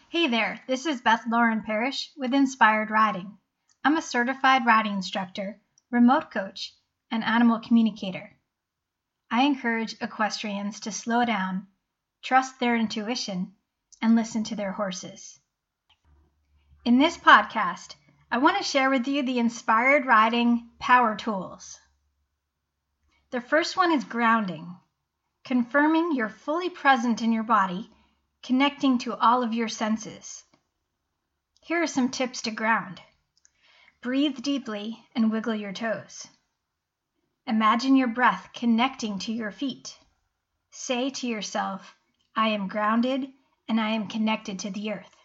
Hey there, this is Beth Lauren Parrish with Inspired Riding. I'm a certified riding instructor, remote coach, and animal communicator. I encourage equestrians to slow down, trust their intuition, and listen to their horses. In this podcast, I want to share with you the Inspired Riding Power Tools. The first one is grounding, confirming you're fully present in your body, connecting to all of your senses. Here are some tips to ground. Breathe deeply and wiggle your toes. Imagine your breath connecting to your feet. Say to yourself, I am grounded and I am connected to the earth.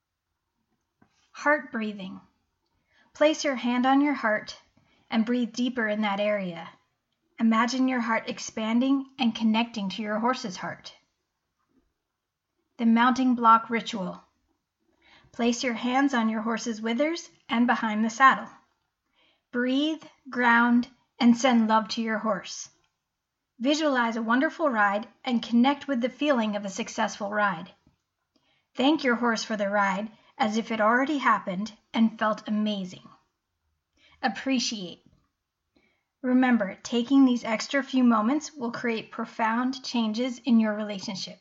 Heart breathing. Place your hand on your heart and breathe deeper in that area. Imagine your heart expanding and connecting to your horse's heart. The mounting block ritual. Place your hands on your horse's withers and behind the saddle. Breathe, ground, and send love to your horse. Visualize a wonderful ride and connect with the feeling of a successful ride. Thank your horse for the ride as if it already happened and felt amazing. Appreciate. Remember, taking these extra few moments will create profound changes in your relationship.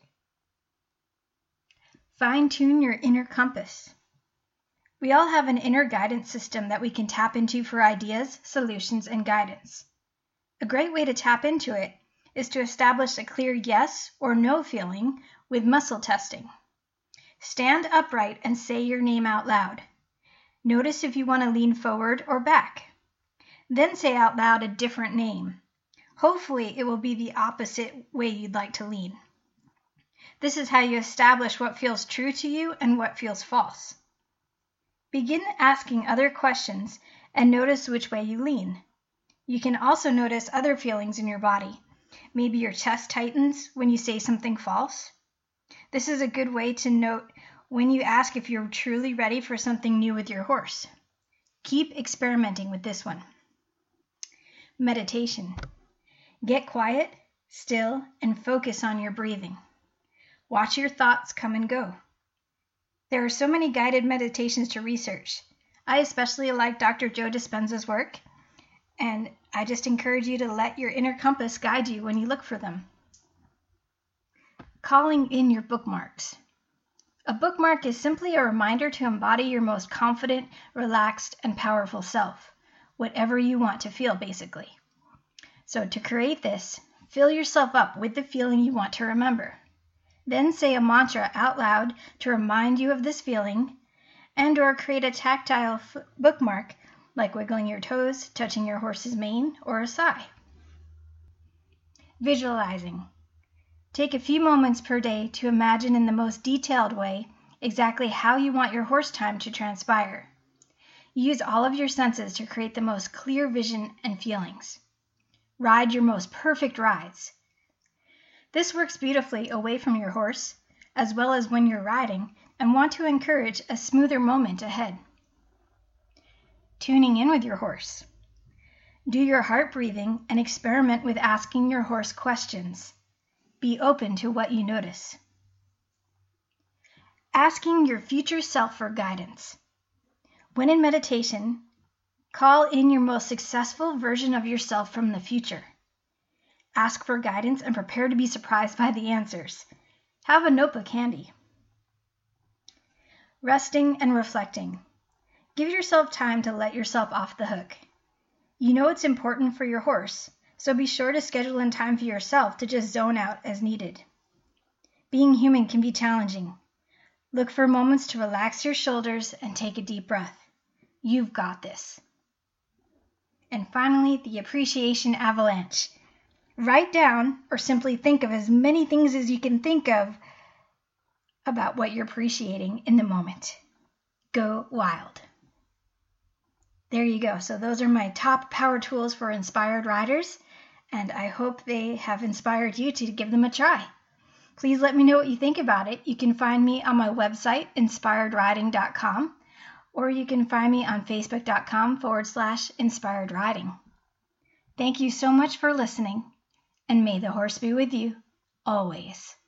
Fine-tune your inner compass. We all have an inner guidance system that we can tap into for ideas, solutions, and guidance. A great way to tap into it is to establish a clear yes or no feeling with muscle testing. Stand upright and say your name out loud. Notice if you want to lean forward or back. Then say out loud a different name. Hopefully, it will be the opposite way you'd like to lean. This is how you establish what feels true to you and what feels false. Begin asking other questions and notice which way you lean. You can also notice other feelings in your body. Maybe your chest tightens when you say something false. This is a good way to note when you ask if you're truly ready for something new with your horse. Keep experimenting with this one. Meditation. Get quiet, still, and focus on your breathing. Watch your thoughts come and go. There are so many guided meditations to research. I especially like Dr. Joe Dispenza's work, and I just encourage you to let your inner compass guide you when you look for them. Calling in your bookmarks. A bookmark is simply a reminder to embody your most confident, relaxed, and powerful self, whatever you want to feel, basically. So to create this, fill yourself up with the feeling you want to remember. Then say a mantra out loud to remind you of this feeling, and or create a tactile bookmark like wiggling your toes, touching your horse's mane, or a sigh. Visualizing. Take a few moments per day to imagine in the most detailed way exactly how you want your horse time to transpire. Use all of your senses to create the most clear vision and feelings. Ride your most perfect rides. This works beautifully away from your horse, as well as when you're riding and want to encourage a smoother moment ahead. Tuning in with your horse. Do your heart breathing and experiment with asking your horse questions. Be open to what you notice. Asking your future self for guidance. When in meditation, call in your most successful version of yourself from the future. Ask for guidance and prepare to be surprised by the answers. Have a notebook handy. Resting and reflecting. Give yourself time to let yourself off the hook. You know it's important for your horse, so be sure to schedule in time for yourself to just zone out as needed. Being human can be challenging. Look for moments to relax your shoulders and take a deep breath. You've got this. And finally, the appreciation avalanche. Write down or simply think of as many things as you can think of about what you're appreciating in the moment. Go wild. There you go. So those are my top power tools for inspired riders, and I hope they have inspired you to give them a try. Please let me know what you think about it. You can find me on my website, inspiredriding.com, or you can find me on facebook.com/inspiredriding. Thank you so much for listening, and may the horse be with you always.